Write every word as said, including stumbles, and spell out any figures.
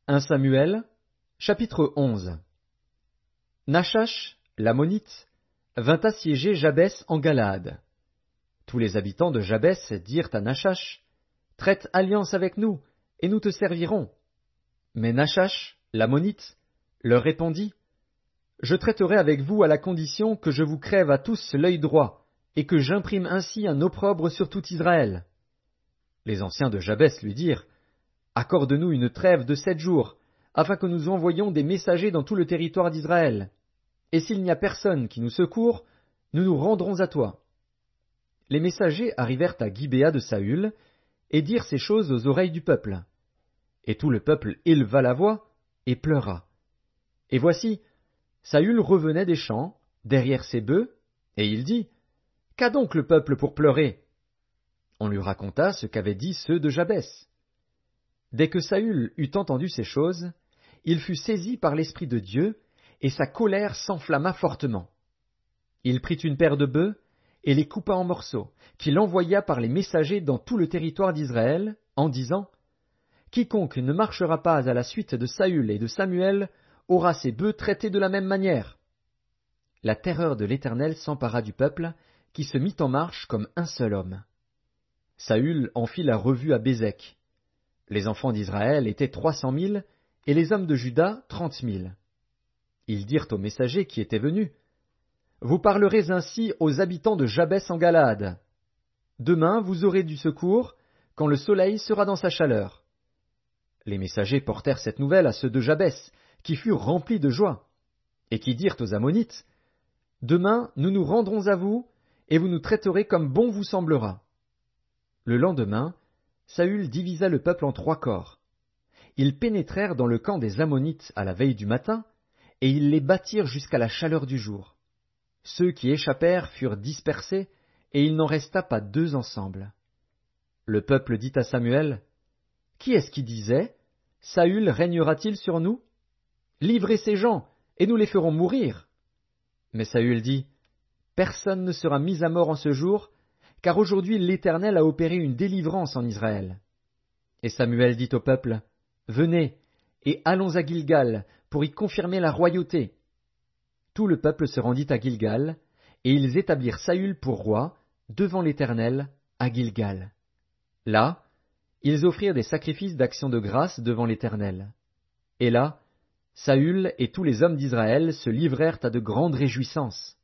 un Samuel, chapitre onze. Nachash, l'Ammonite, vint assiéger Jabès en Galaad. Tous les habitants de Jabès dirent à Nachash, « Traite alliance avec nous, et nous te servirons. » Mais Nachash, l'Ammonite, leur répondit, « Je traiterai avec vous à la condition que je vous crève à tous l'œil droit, et que j'imprime ainsi un opprobre sur tout Israël. » Les anciens de Jabès lui dirent, « Accorde-nous une trêve de sept jours, afin que nous envoyions des messagers dans tout le territoire d'Israël. Et s'il n'y a personne qui nous secourt, nous nous rendrons à toi. » Les messagers arrivèrent à Gibéa de Saül, et dirent ces choses aux oreilles du peuple. Et tout le peuple éleva la voix, et pleura. Et voici, Saül revenait des champs, derrière ses bœufs, et il dit, « Qu'a donc le peuple pour pleurer ?» On lui raconta ce qu'avaient dit ceux de Jabès. Dès que Saül eut entendu ces choses, il fut saisi par l'Esprit de Dieu, et sa colère s'enflamma fortement. Il prit une paire de bœufs, et les coupa en morceaux, qu'il envoya par les messagers dans tout le territoire d'Israël, en disant, « Quiconque ne marchera pas à la suite de Saül et de Samuel aura ses bœufs traités de la même manière. » La terreur de l'Éternel s'empara du peuple, qui se mit en marche comme un seul homme. Saül en fit la revue à Bézek. Les enfants d'Israël étaient trois cent mille, et les hommes de Juda trente mille. Ils dirent aux messagers qui étaient venus, « Vous parlerez ainsi aux habitants de Jabès en Galaad. Demain vous aurez du secours, quand le soleil sera dans sa chaleur. » Les messagers portèrent cette nouvelle à ceux de Jabès, qui furent remplis de joie, et qui dirent aux Ammonites, « Demain nous nous rendrons à vous, et vous nous traiterez comme bon vous semblera. » Le lendemain, Saül divisa le peuple en trois corps. Ils pénétrèrent dans le camp des Ammonites à la veille du matin, et ils les battirent jusqu'à la chaleur du jour. Ceux qui échappèrent furent dispersés, et il n'en resta pas deux ensemble. Le peuple dit à Samuel, « Qui est-ce qui disait, Saül régnera-t-il sur nous? Livrez ces gens, et nous les ferons mourir. » Mais Saül dit, « Personne ne sera mis à mort en ce jour, car aujourd'hui l'Éternel a opéré une délivrance en Israël. » Et Samuel dit au peuple, « Venez, et allons à Gilgal, pour y confirmer la royauté. » Tout le peuple se rendit à Gilgal, et ils établirent Saül pour roi, devant l'Éternel, à Gilgal. Là, ils offrirent des sacrifices d'action de grâce devant l'Éternel. Et là, Saül et tous les hommes d'Israël se livrèrent à de grandes réjouissances.